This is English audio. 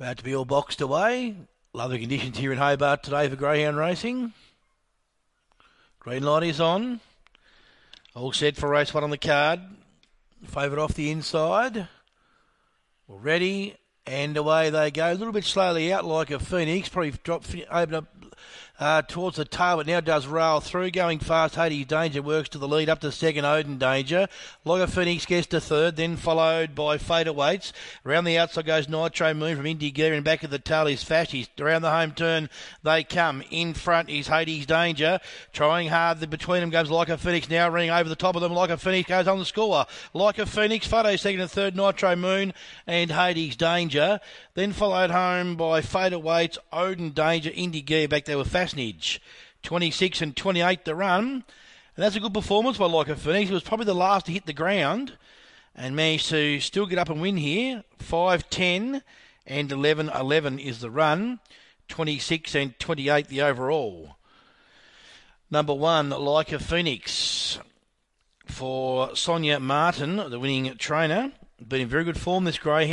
About to be all boxed away. Lovely conditions here in Hobart today for greyhound racing. Green light is on. All set for race one on the card. Favourite off the inside. All ready. And away they go. A little bit slowly out like a Phoenix. Probably open up towards the tail, but now does rail through. Going fast, Hades Danger works to the lead up to second, Odin Danger. Like a Phoenix gets to third, then followed by Fader Waits. Around the outside goes Nitro Moon from Indy Gear, and back of the tail is Fashies. Around the home turn they come. In front is Hades Danger. Trying hard. Between them goes Like a Phoenix, now ringing over the top of them. Like a Phoenix goes on the score. Like a Phoenix, Fader second and third, Nitro Moon and Hades Danger. Then followed home by Fader Waits, Odin Danger, Indy Gear. Back there with Fashies. 26 and 28 to run. And that's a good performance by Like a Phoenix. He was probably the last to hit the ground and managed to still get up and win here. 5-10 and 11-11 is the run. 26 and 28 the overall. Number one, Like a Phoenix for Sonia Martin, the winning trainer. Been in very good form, this greyhound.